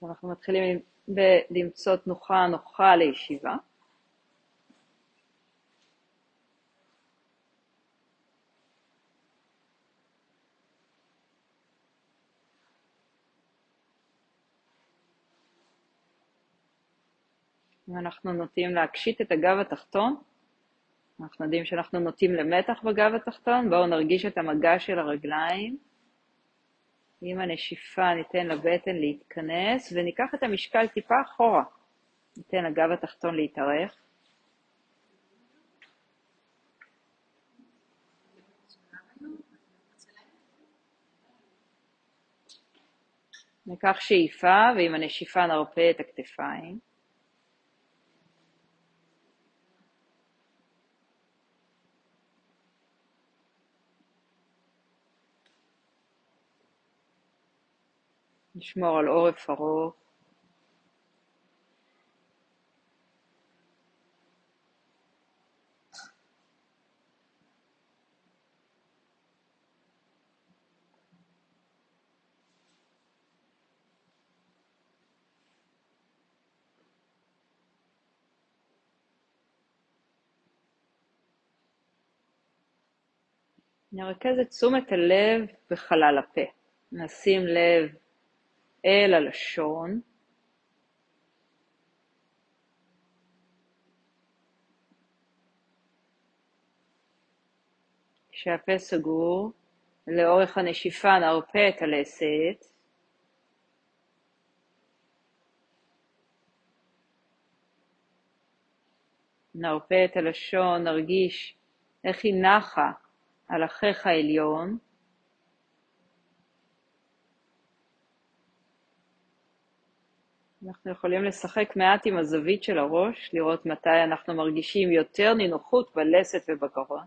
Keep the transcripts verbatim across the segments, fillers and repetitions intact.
אז אנחנו מתחילים ב- למצוא תנוחה נוחה לישיבה. אם אנחנו נוטים להקשיט את הגב התחתון, אנחנו יודעים שאנחנו נוטים למתח בגב התחתון, בואו נרגיש את המגע של הרגליים. עם הנשיפה ניתן לבטן להתכנס, וניקח את המשקל טיפה אחורה. ניתן לגב התחתון להתארך. ניקח שאיפה, ועם הנשיפה נרפה את הכתפיים. נשמור על עורף ארוך. נרכז את תשומת הלב בחלל הפה. נשים לב אל הלשון. כשהפה סגור, לאורך הנשיפה נרפה את הלסת. נרפה את הלשון, נרגיש איך היא נחה על החך העליון. אנחנו יכולים לשחק מעט עם הזווית של הראש, לראות מתי אנחנו מרגישים יותר נינוחות בלסת ובגרון.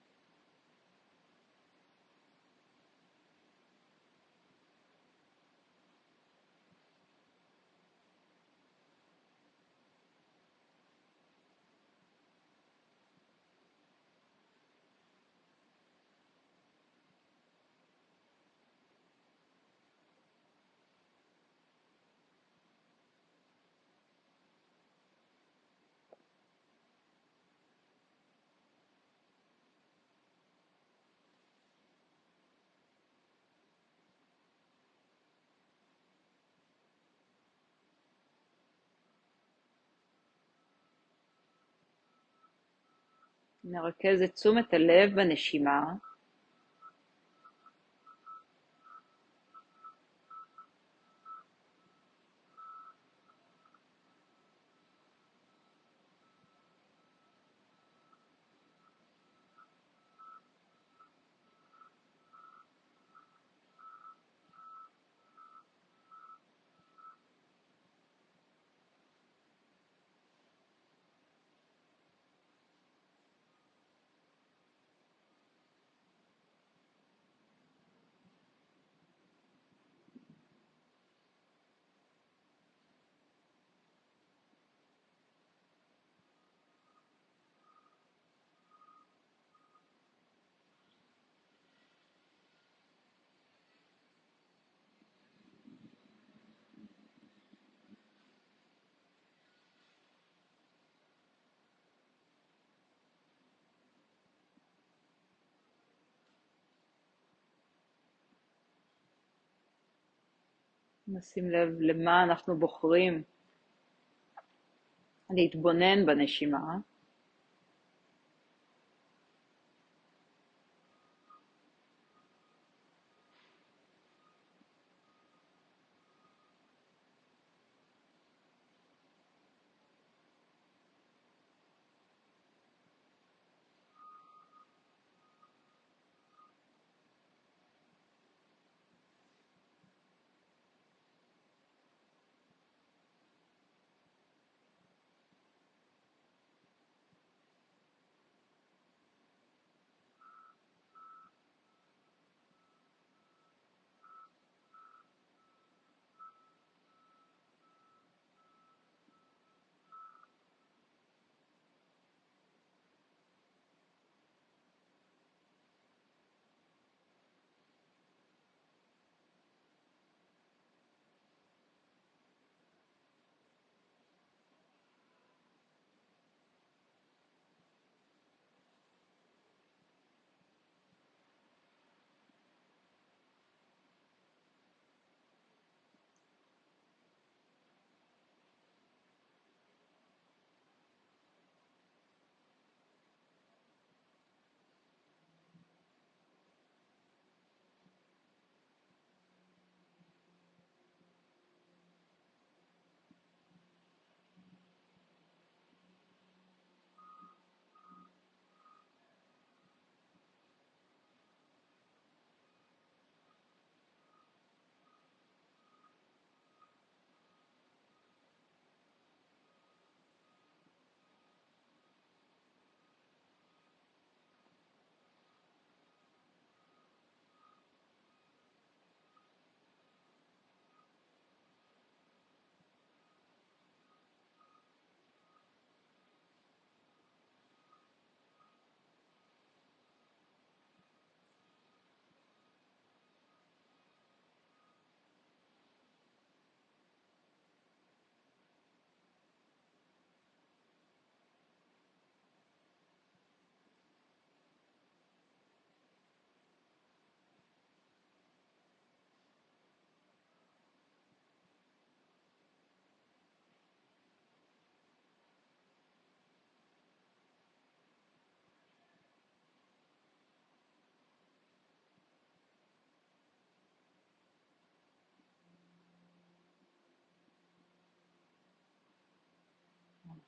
נרכז את תשומת הלב בנשימה. נשים לב למה אנחנו בוחרים להתבונן בנשימה.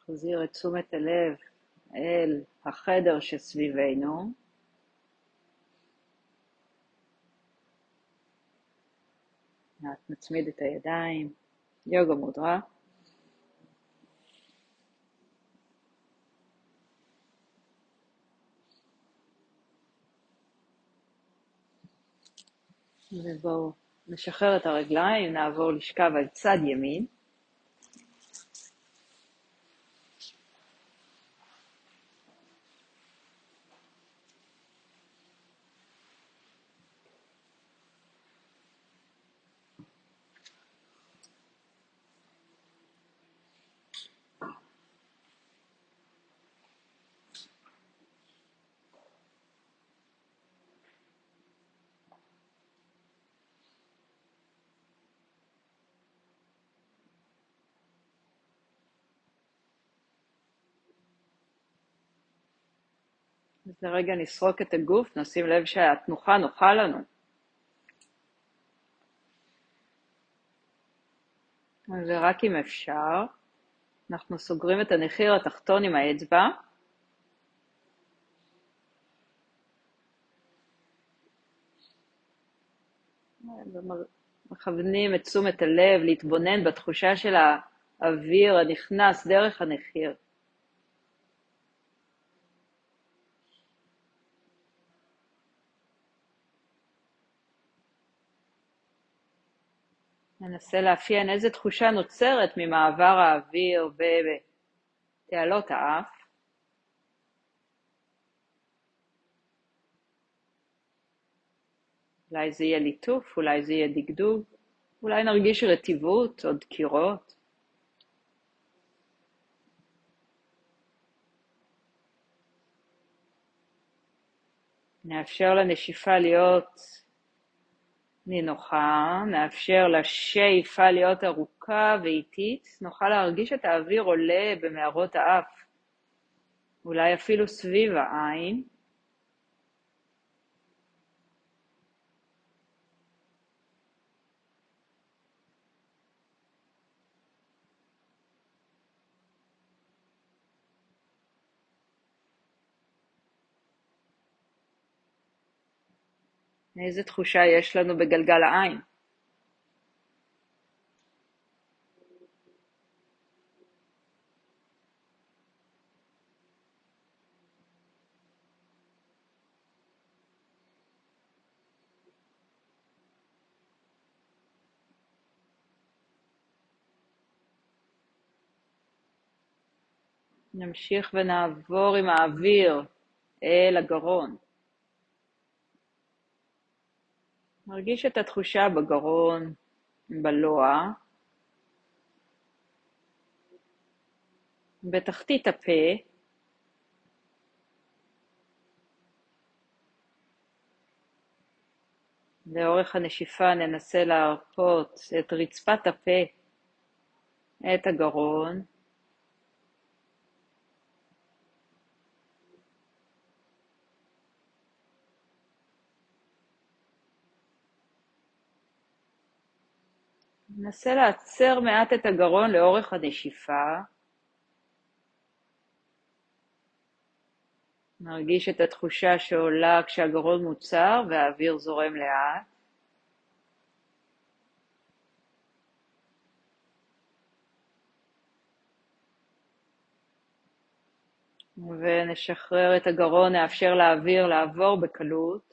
נחזיר את תשומת הלב אל החדר שסביבנו. נצמיד את הידיים, יוגה מודרה. ובואו נשחרר את הרגליים, נעבור לשכב על צד ימין. אז לרגע נסרוק את הגוף, נשים לב שהתנוחה נוחה לנו. ורק אם אפשר, אנחנו סוגרים את הנחיר התחתון עם האצבע. מכוונים את תשומת הלב, להתבונן בתחושה של האוויר הנכנס דרך הנחיר. ננסה לאפיין איזה תחושה נוצרת ממעבר האוויר בתעלות האף. אולי זה יהיה ליטוף, אולי זה יהיה דגדוג, אולי נרגיש רטיבות או דקירות. נאפשר לנשיפה להיות נינוחה, נאפשר לשאיפה להיות ארוכה ואיטית, נוכל להרגיש את האוויר עולה במערות האף, אולי אפילו סביב העין. איזה תחושה יש לנו בגלגל העין? נמשיך ונעבור עם האוויר אל הגרון. נרגיש את התחושה בגרון, בלוע, בתחתית הפה. לאורך הנשיפה ננסה להרפות את רצפת הפה, את הגרון. ננסה לעצר מעט את הגרון לאורך הנשיפה. נרגיש את התחושה שעולה כשהגרון מוצר והאוויר זורם לאט. ונשחרר את הגרון, נאפשר לאוויר לעבור בקלות.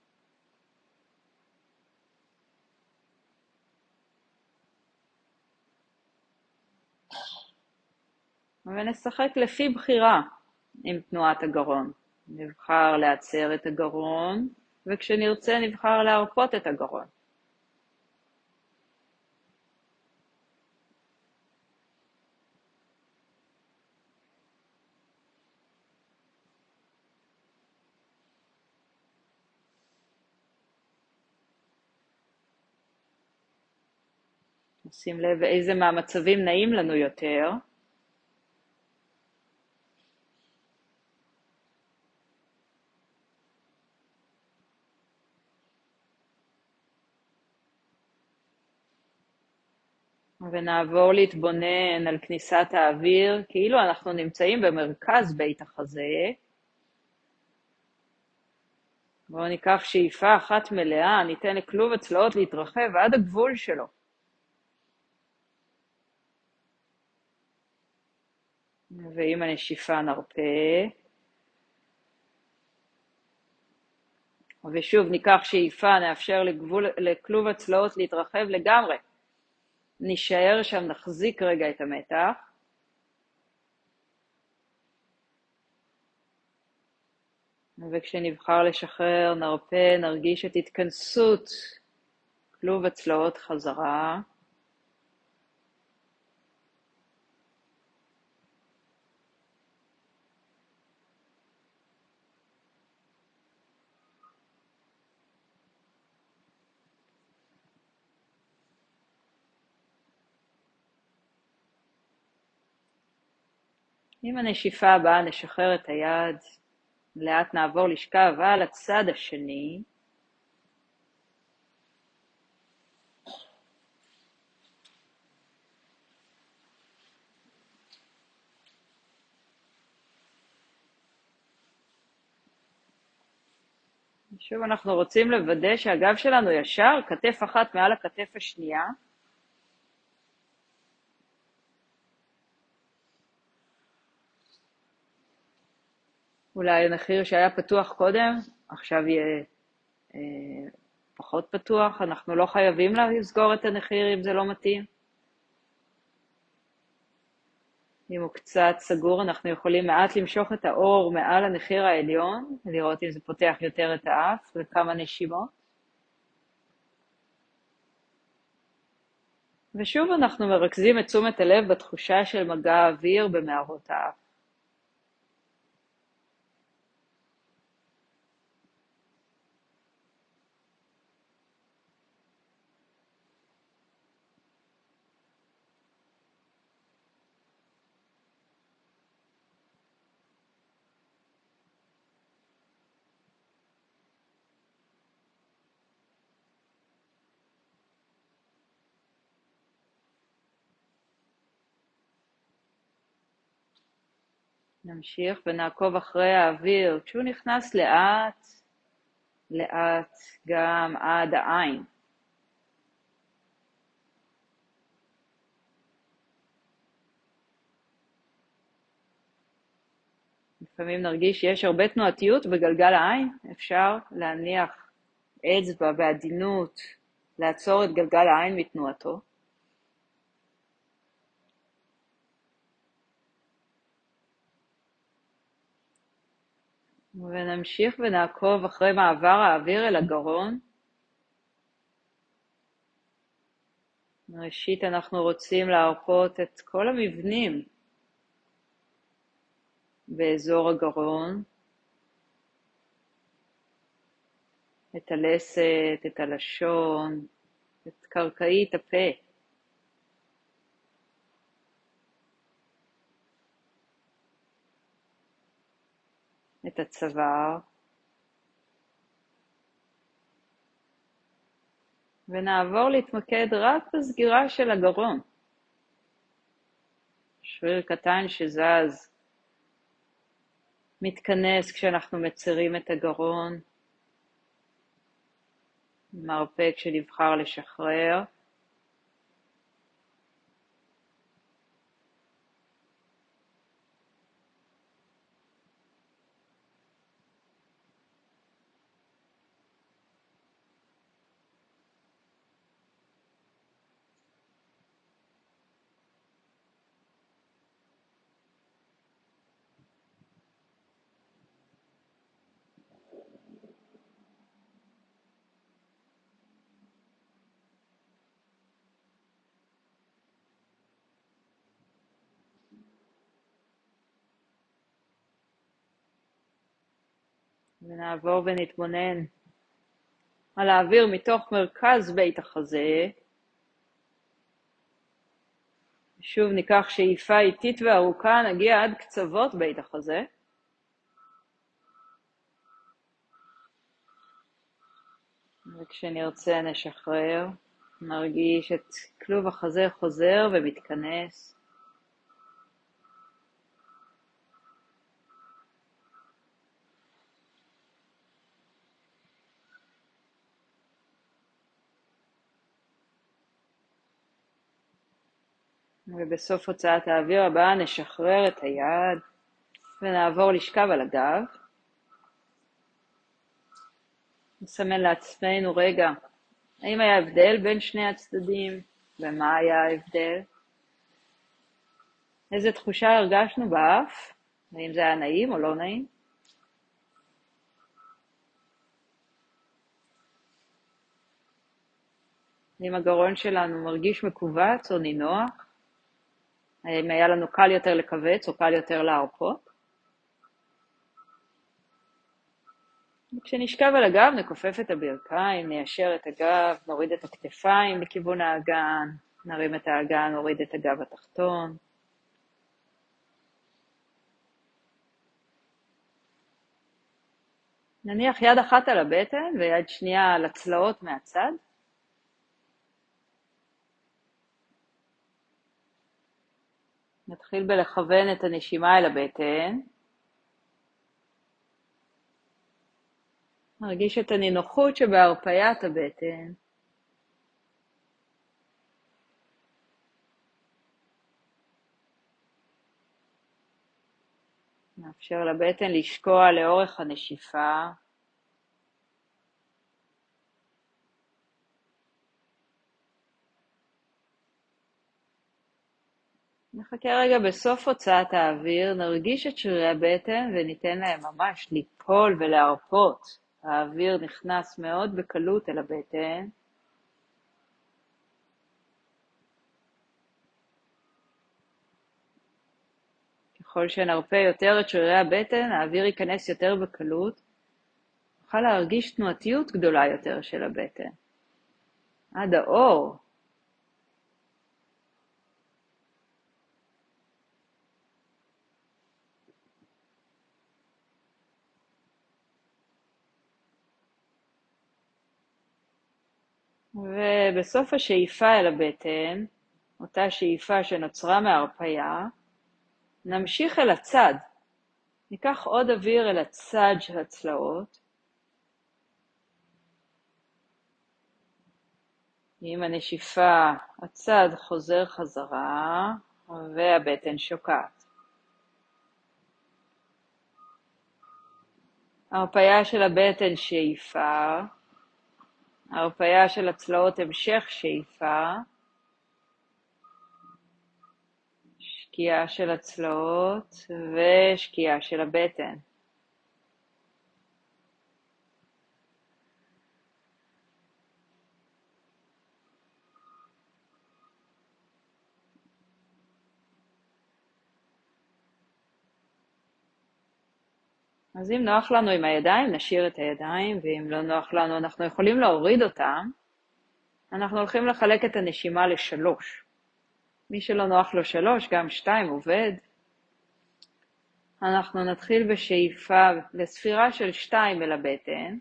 ונשחק לפי בחירה עם תנועת הגרון. נבחר לעצר את הגרון, וכשנרצה נבחר להרפות את הגרון. נשים לב איזה מהמצבים נעים לנו יותר. ונעבור להתבונן על כניסת האוויר, כאילו אנחנו נמצאים במרכז בית החזה. בואו ניקח שאיפה אחת מלאה, ניתן לכלוב הצלעות להתרחב עד הגבול שלו. ועם הנשיפה נרפה. ושוב ניקח שאיפה, נאפשר לגבול, לכלוב הצלעות להתרחב לגמרי. נשאר שם, נחזיק רגע את המתח. וכשנבחר לשחרר, נרפה, נרגיש את התכנסות כלוב הצלעות חזרה. עם הנשיפה הבאה נשחרר את היד, לאט נעבור לשכב על הצד השני. שוב אנחנו רוצים לוודא שהגב שלנו ישר, כתף אחת מעל הכתף השנייה. אולי המחיר שהיה פתוח קודם, עכשיו יהיה אה, פחות פתוח. אנחנו לא חייבים לסגור את הנחיר אם זה לא מתאים. אם הוא קצת סגור, אנחנו יכולים מעט למשוך את האור מעל הנחיר העליון, לראות אם זה פותח יותר את האף, וכמה נשימות. ושוב אנחנו מרכזים את תשומת הלב בתחושה של מגע האוויר במערות האף. נמשיך ונעקוב אחרי האוויר, כשהוא נכנס לאט, לאט גם עד העין. לפעמים נרגיש שיש הרבה תנועתיות בגלגל העין, אפשר להניח אצבע בעדינות, לעצור את גלגל העין מתנועתו. ונמשיך ונעקוב אחרי מעבר האוויר אל הגרון. ראשית אנחנו רוצים להרפות את כל המבנים באזור הגרון, את הלסת, את הלשון, את קרקעית הפה. את הצוואר. ונעבור להתמקד רק בסגירה של הגרון. שריר קטן שזז, מתכנס כשאנחנו מצירים את הגרון. מרפא כשנבחר לשחרר. ונעבור ונתבונן על האוויר מתוך מרכז בית החזה. שוב ניקח שאיפה איטית וארוכה, נגיע עד קצוות בית החזה. וכשנרצה נשחרר. נרגיש את כלוב החזה חוזר ומתכנס. ובסוף הוצאת האוויר הבאה נשחרר את היד ונעבור לשכב על הגב. נסמן לעצמנו רגע, האם היה הבדל בין שני הצדדים ומה היה ההבדל? איזה תחושה הרגשנו באף? האם זה היה נעים או לא נעים? האם הגרון שלנו מרגיש מקובץ או נינוח? האם היה לנו קל יותר לקבץ או קל יותר להרפות? כשנשכב על הגב נכופף את הברכיים, ניישר את הגב, נוריד את הכתפיים לכיוון האגן, נרים את האגן, נוריד את הגב התחתון. נניח יד אחת על הבטן ויד שנייה על הצלעות מהצד. נתחיל בלכוון את הנשימה אל הבטן. נרגיש את הנינוחות שבהרפיית הבטן. נאפשר לבטן לשקוע לאורך הנשיפה. נחכה רגע בסוף הוצאת האוויר, נרגיש את שרירי הבטן וניתן להם ממש ליפול ולהרפות. האוויר נכנס מאוד בקלות אל הבטן. ככל שנרפה יותר את שרירי הבטן, האוויר ייכנס יותר בקלות. נוכל להרגיש תנועתיות גדולה יותר של הבטן. עד האור. ובסוף השאיפה אל הבטן, אותה שאיפה שנוצרה מההרפיה, נמשיך אל הצד. ניקח עוד אוויר אל הצד של הצלעות. עם הנשיפה הצד חוזר חזרה והבטן שוקעת. ההרפיה של הבטן שאיפה, ההרפיה של הצלעות המשך שאיפה, שקיעה של הצלעות ושקיעה של הבטן. אז אם נוח לנו עם הידיים, נשאיר את הידיים, ואם לא נוח לנו, אנחנו יכולים להוריד אותם. אנחנו הולכים לחלק את הנשימה לשלוש. מי שלא נוח לו שלוש, גם שתיים עובד. אנחנו נתחיל בשאיפה לספירה של שתיים אל הבטן,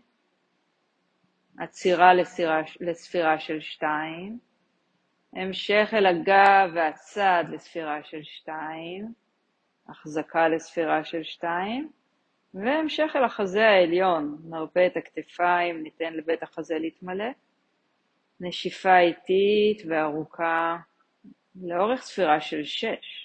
עצירה לספירה, לספירה של שתיים, המשך אל הגב והצד לספירה של שתיים, החזקה לספירה של שתיים, והמשך אל החזה העליון, נרפה את הכתפיים, ניתן לבית החזה להתמלא, נשיפה איטית וארוכה לאורך ספירה של שש.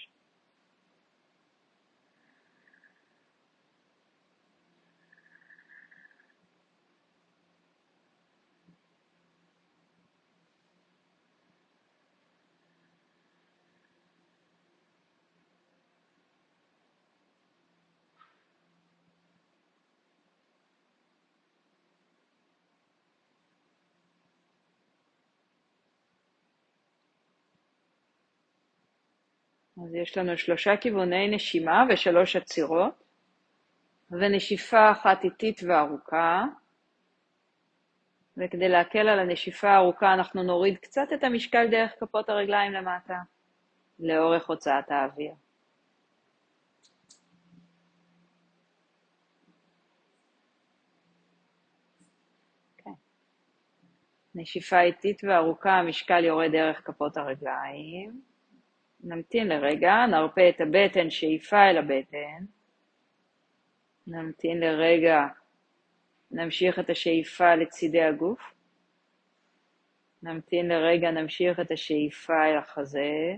אז יש לנו שלושה כיווני נשימה ושלוש עצירות, ונשיפה אחת איטית וארוכה, וכדי להקל על הנשיפה הארוכה אנחנו נוריד קצת את המשקל דרך כפות הרגליים למטה, לאורך הוצאת האוויר. Okay. נשיפה איטית וארוכה, המשקל יורד דרך כפות הרגליים. נמתין לרגע, נרפה את הבטן, שאיפה אל הבטן. נמתין לרגע, נמשיך את השאיפה לצידי הגוף. נמתין לרגע, נמשיך את השאיפה אל החזה.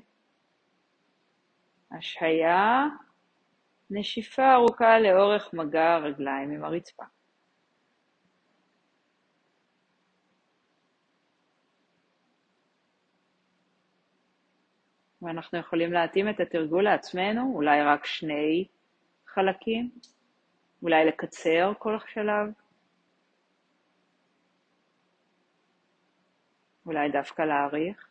השהיה, נשיפה ארוכה לאורך מגע הרגליים עם הרצפה. ואנחנו יכולים להתאים את התרגול לעצמנו, אולי רק שני חלקים, אולי לקצר כל שלב, אולי דווקא להאריך.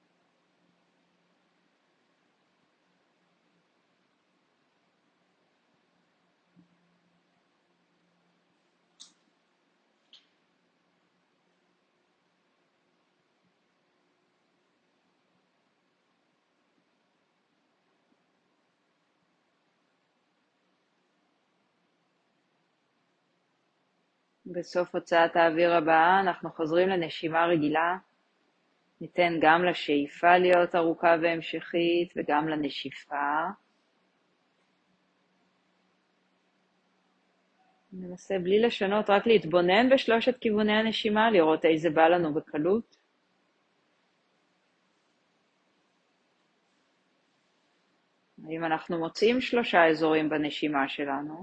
בסוף הוצאת האוויר הבאה אנחנו חוזרים לנשימה רגילה. ניתן גם לשאיפה להיות ארוכה והמשכית וגם לנשיפה. ננסה בלי לשנות, רק להתבונן בשלושת כיווני הנשימה, לראות איזה בא לנו בקלות. אם אנחנו מוצאים שלושה אזורים בנשימה שלנו,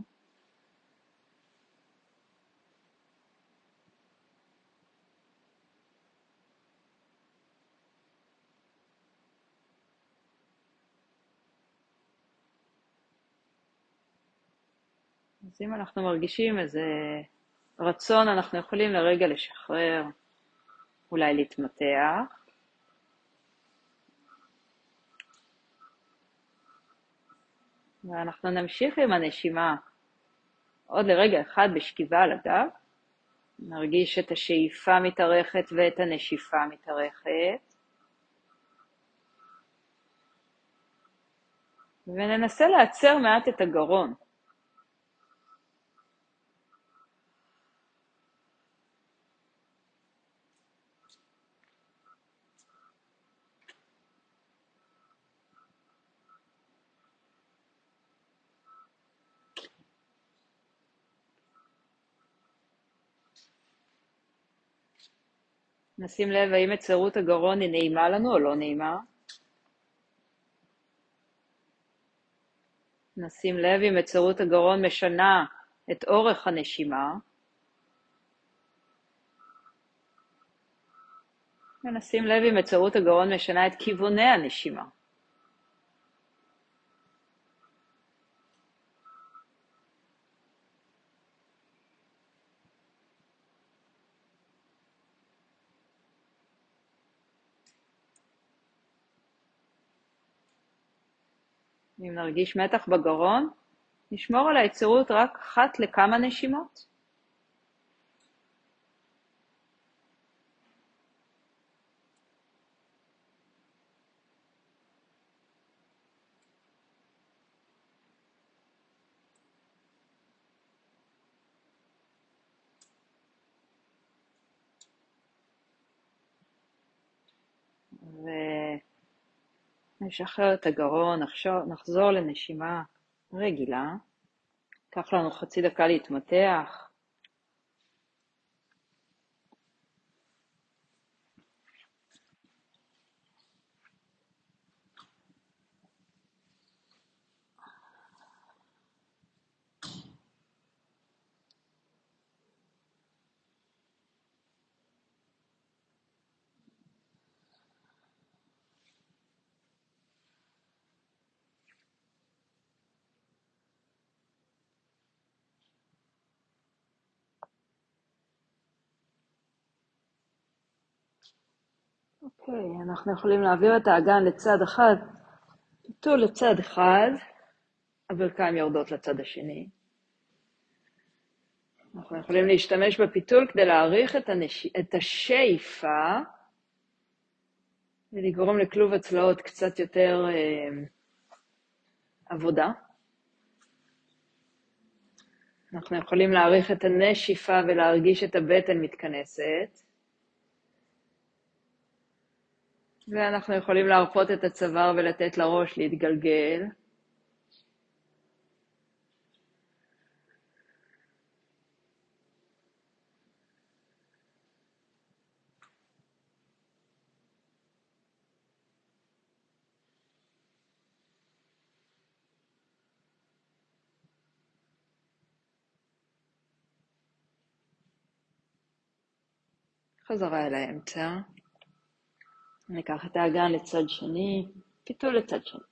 אז אם אנחנו מרגישים איזה רצון, אנחנו יכולים לרגע לשחרר, אולי להתמתח. ואנחנו נמשיך עם הנשימה עוד לרגע אחד בשכיבה על הגב. נרגיש את השאיפה מתארכת ואת הנשיפה מתארכת. וננסה לעצר מעט את הגרון. נשים לב האם עצרות הגרון היא נעימה לנו או לא נעימה. נשים לב אם עצרות הגרון משנה את אורך הנשימה. ונשים לב אם עצרות הגרון משנה את כיווני הנשימה. אם נרגיש מתח בגרון, נשמור על העצרות רק אחת לכמה נשימות. ונשחרר את הגרון, נחזור לנשימה רגילה. קח לנו חצי דקה להתמתח. אוקיי, אנחנו יכולים להעביר את האגן לצד אחד, פיתול לצד אחד, הברכיים יורדות לצד השני. אנחנו יכולים להשתמש בפיתול כדי להאריך את, הנש... את השאיפה, ולגרום לכלוב הצלעות קצת יותר אה, עבודה. אנחנו יכולים להאריך את הנשיפה ולהרגיש את הבטן מתכנסת. ואנחנו יכולים להרפות את הצוואר ולתת לראש להתגלגל. חזרה אל האמצע. ניקח את האגן לצד שני, פיתול לצד שני.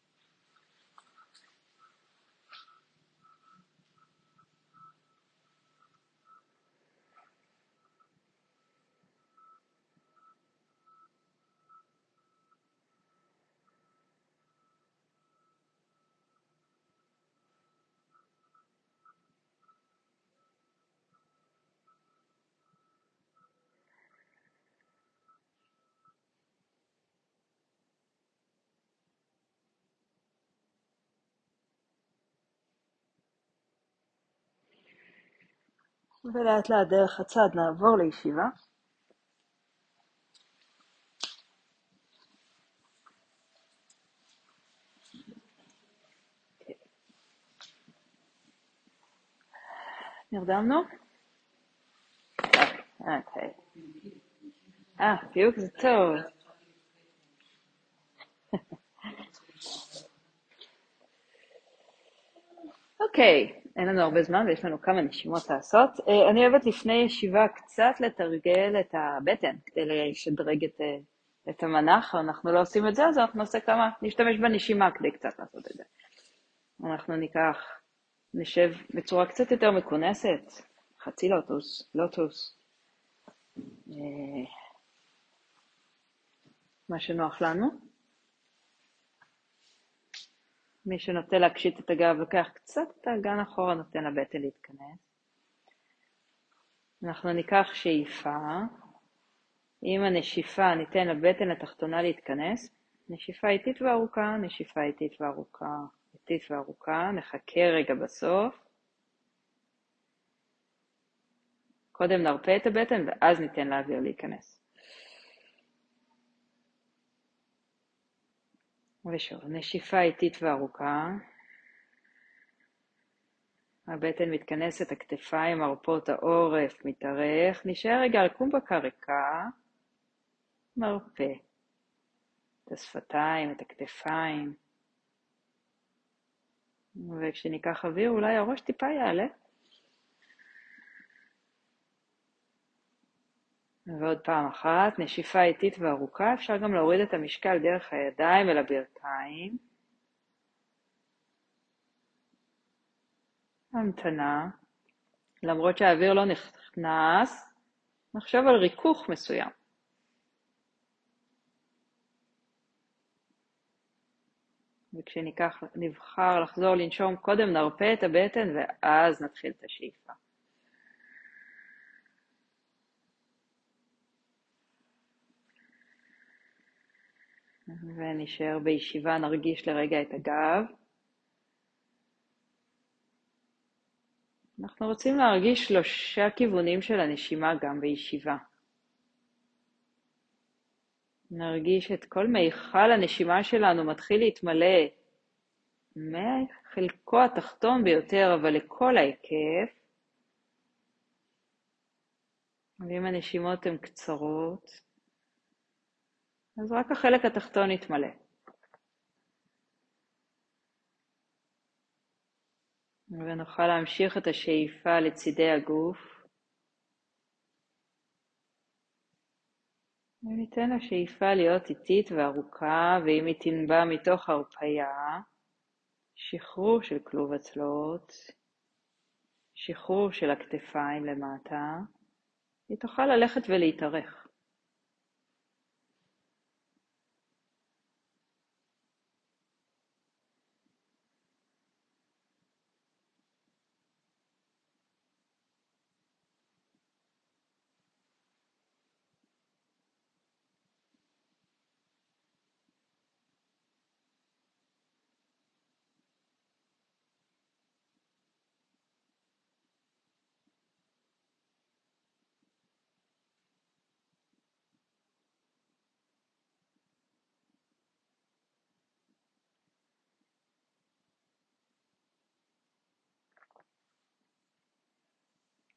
ולאט לאט דרך הצד נעבור לישיבה. נרדמנו? אוקיי. אה, פיוק זה טוב. אוקיי, אין לנו הרבה זמן ויש לנו כמה נשימות לעשות. אני אוהבת לפני ישיבה קצת לתרגל את הבטן, כדי לשדרג את, את המנח. אנחנו לא עושים את זה, אז אנחנו נעשה כמה, נשתמש בנשימה כדי קצת לעשות את זה. אנחנו ניקח, נשב בצורה קצת יותר מכונסת, חצי לוטוס, לוטוס. מה שנוח לנו. מי שנוטה להקשיט את הגב, לוקח קצת את האגן אחורה, נותן לבטן להתכנס. אנחנו ניקח שאיפה. עם הנשיפה ניתן לבטן התחתונה להתכנס. נשיפה איטית וארוכה, נשיפה איטית וארוכה, איטית וארוכה. נחכה רגע בסוף. קודם נרפה את הבטן ואז ניתן לאוויר להיכנס. ושוב, נשיפה איטית וארוכה. הבטן מתכנסת, הכתפיים, מרפות, העורף מתארך. נשאר רגע על קומבקה ריקה. מרפה. את השפתיים, את הכתפיים. וכשניקח אוויר אולי הראש טיפה יעלה. ועוד פעם אחת, נשיפה איטית וארוכה. אפשר גם להוריד את המשקל דרך הידיים אל הברכיים. המתנה. למרות שהאוויר לא נכנס, נחשוב על ריכוך מסוים. וכשניקח, נבחר לחזור לנשום, קודם נרפה את הבטן ואז נתחיל את השאיפה. ונשאר בישיבה, נרגיש לרגע את הגב. אנחנו רוצים להרגיש שלושה כיוונים של הנשימה גם בישיבה. נרגיש את כל מיכל הנשימה שלנו מתחיל להתמלא מחלקו התחתון ביותר, אבל לכל ההיקף. ואם הנשימות הן קצרות, אז רק החלק התחתון יתמלא. ונוכל להמשיך את השאיפה לצידי הגוף. וניתן לשאיפה להיות איטית וארוכה, ואם היא תנבע מתוך הרפיה, שחרור של כלוב הצלעות, שחרור של הכתפיים למטה, היא תוכל ללכת ולהתארך.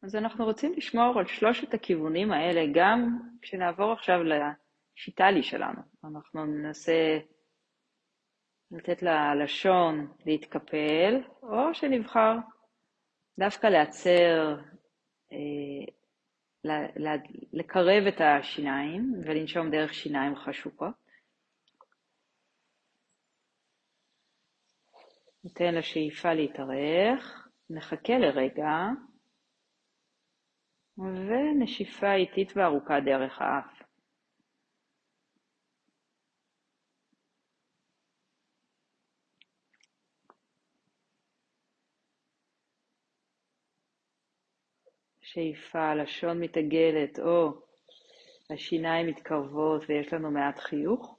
אז אנחנו רוצים לשמור על שלושת הכיוונים האלה, גם כשנעבור עכשיו לשיטלי שלנו. אנחנו ננסה לתת ללשון להתקפל, או שנבחר דווקא לעצר, אה, לקרב את השיניים ולנשום דרך שיניים חשוקות. ניתן לשאיפה להתארך, נחכה לרגע, ונשיפה איטית וארוכה דרך האף. שאיפה, הלשון מתעגלת או השיניים מתקרבות ויש לנו מעט חיוך.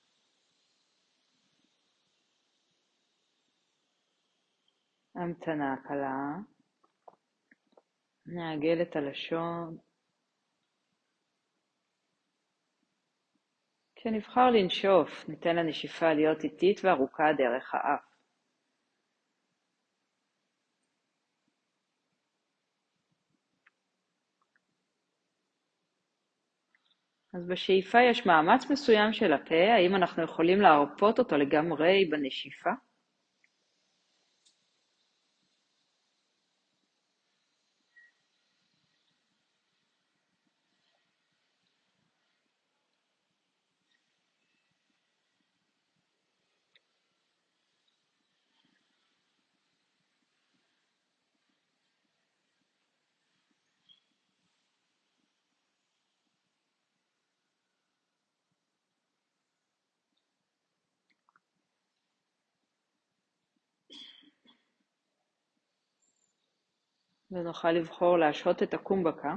המתנה קלה. נעגל את הלשון. כשנבחר לנשוף, ניתן לנשיפה להיות איטית וארוכה דרך האף. אז בשאיפה יש מאמץ מסוים של הפה, האם אנחנו יכולים להרפות אותו לגמרי בנשיפה? ונוכל לבחור להשהות את הקומבקה.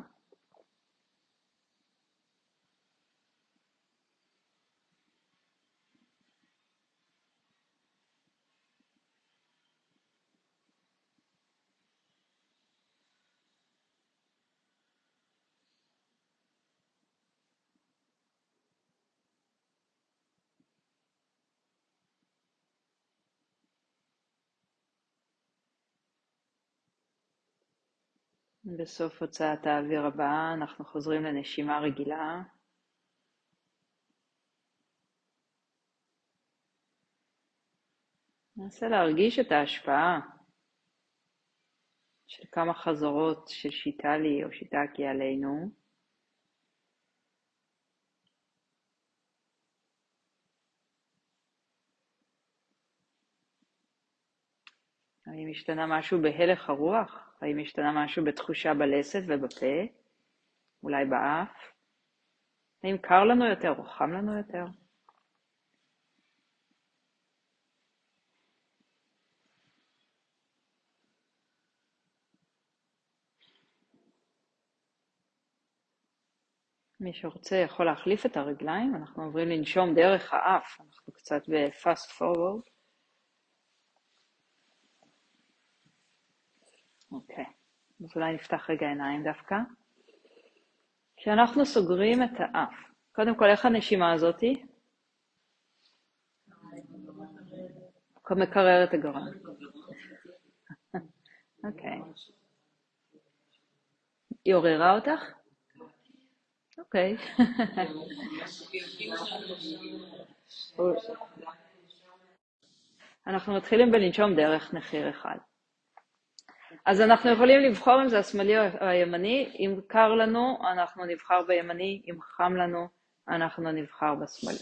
בסוף הוצאת האוויר הבאה אנחנו חוזרים לנשימה רגילה. ננסה להרגיש את ההשפעה של כמה חזרות של שיטלי או שיטקי עלינו. האם השתנה משהו בהלך הרוח? האם השתנה משהו בתחושה בלסת ובפה? אולי באף? האם קר לנו יותר או חם לנו יותר? מי שרוצה יכול להחליף את הרגליים, אנחנו עוברים לנשום דרך האף, אנחנו קצת ב-fast forward. אוקיי, אז אולי נפתח רגע עיניים דווקא. כשאנחנו סוגרים את האף, קודם כל איך הנשימה הזאתי? מקרר את הגרון. אוקיי. היא עוררה אותך? אוקיי. אנחנו מתחילים בלנשום דרך נחיר אחד. אז אנחנו יכולים לבחור אם זה השמאלי או הימני. אם קר לנו, אנחנו נבחר בימני. אם חם לנו, אנחנו נבחר בשמאלי.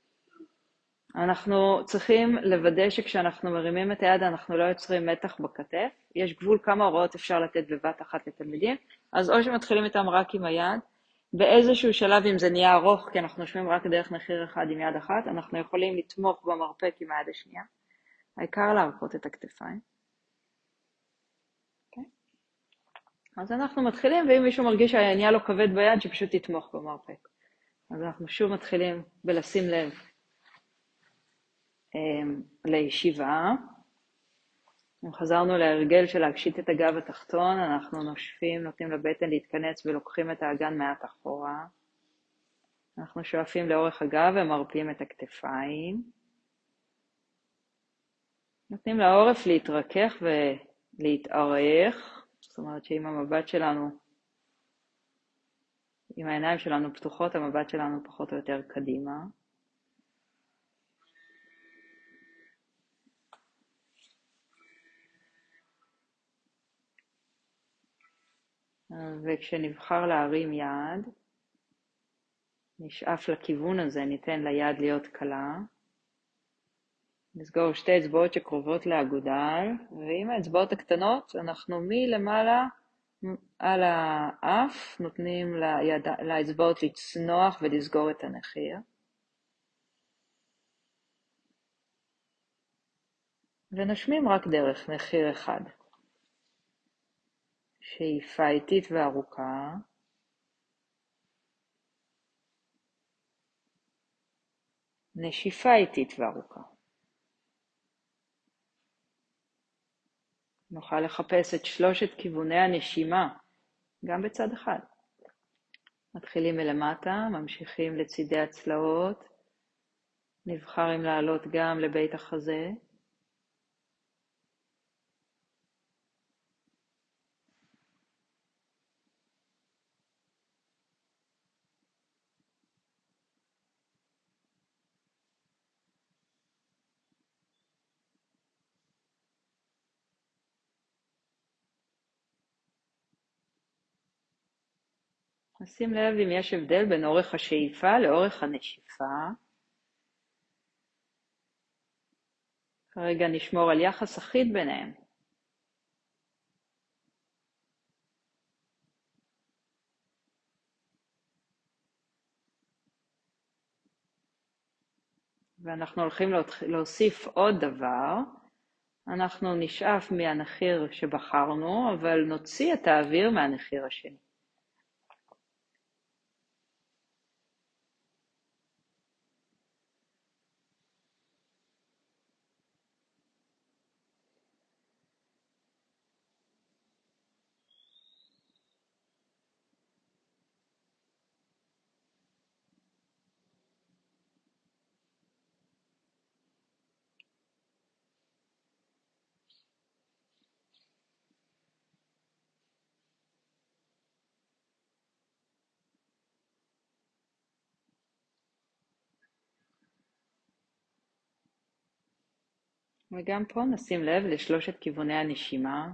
אנחנו צריכים לוודא שכשאנחנו מרימים את היד, אנחנו לא יוצרים מתח בכתף. יש גבול כמה הוראות אפשר לתת בבת אחת לתלמידים. אז או שמתחילים איתם רק עם היד, באיזשהו שלב, אם זה נהיה ארוך, כי אנחנו נושמים רק דרך נחיר אחד עם יד אחת, אנחנו יכולים לתמוך במרפק עם היד השנייה. העיקר להרפות את הכתפיים. Okay. אז אנחנו מתחילים, ואם מישהו מרגיש שהעניין לא כבד ביד, שפשוט תתמוך במרפק. אז אנחנו שוב מתחילים בלשים לב um, לישיבה. אם חזרנו להרגל של להקשיט את הגב התחתון, אנחנו נושפים, נותנים לבטן להתכנס ולוקחים את האגן מעט אחורה. אנחנו שואפים לאורך הגב ומרפים את הכתפיים. נותנים לעורף להתרכך ולהתארך. זאת אומרת שאם המבט שלנו, אם העיניים שלנו פתוחות, המבט שלנו פחות או יותר קדימה. וכשנבחר להרים יד, נשאף לכיוון הזה, ניתן ליד להיות קלה. נסגור שתי אצבעות שקרובות לאגודל, ועם האצבעות הקטנות אנחנו מלמעלה על האף נותנים ליד, לאצבעות לצנוח ולסגור את הנחיר. ונשמים רק דרך נחיר אחד. שאיפה איטית וארוכה. נשיפה איטית וארוכה. נוכל לחפש את שלושת כיווני הנשימה, גם בצד אחד. מתחילים מלמטה, ממשיכים לצידי הצלעות, נבחר אם לעלות גם לבית החזה. נשים לב אם יש הבדל בין אורך השאיפה לאורך הנשיפה. כרגע נשמור על יחס אחיד ביניהם. ואנחנו הולכים להוסיף עוד דבר. אנחנו נשאף מהנחיר שבחרנו, אבל נוציא את האוויר מהנחיר השני. וגם פה נשים לב לשלושת כיווני הנשימה.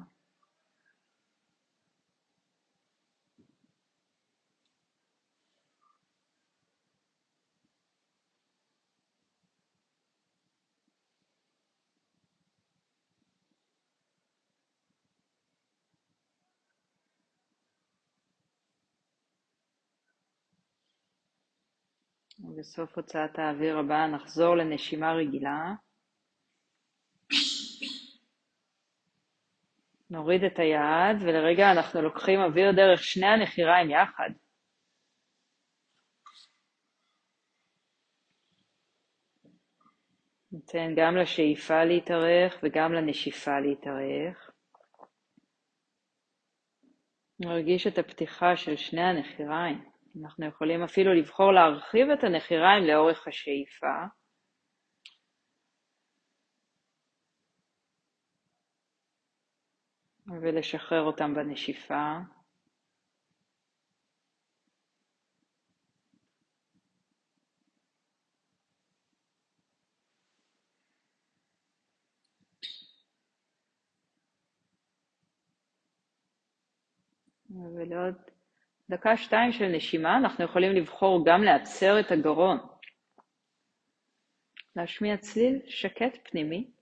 ובסוף הוצאת האוויר הבאה נחזור לנשימה רגילה. נוריד את היד, ולרגע אנחנו לוקחים אוויר דרך שני הנחיריים יחד. ניתן גם לשאיפה להתארך וגם לנשיפה להתארך. נרגיש את הפתיחה של שני הנחיריים. אנחנו יכולים אפילו לבחור להרחיב את הנחיריים לאורך השאיפה. ולשחרר אותם בנשיפה. ולעוד דקה שתיים של נשימה אנחנו יכולים לבחור גם לעצר את הגרון. להשמיע צליל שקט פנימי.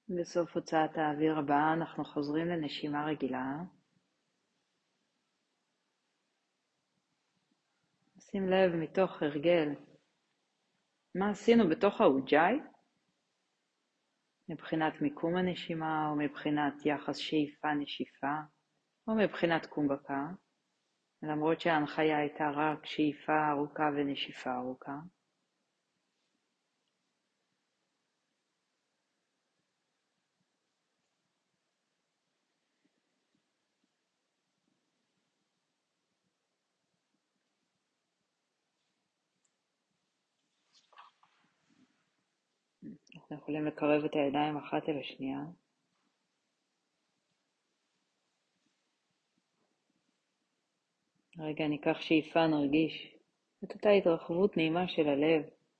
בסוף הוצאת האוויר הבאה אנחנו חוזרים לנשימה רגילה. שים לב מתוך הרגל מה עשינו בתוך האוג'אי, מבחינת מיקום הנשימה או מבחינת יחס שאיפה-נשיפה או מבחינת קומבקה, למרות שההנחיה הייתה רק שאיפה ארוכה ונשיפה ארוכה. אנחנו יכולים לקרב את הידיים אחת אל השנייה. רגע ניקח שאיפה, נרגיש את אותה התרחבות נעימה של הלב.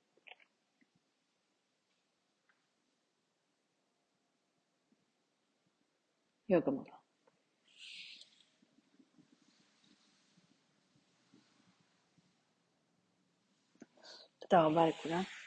יוגה מודרה. תודה רבה לכולם.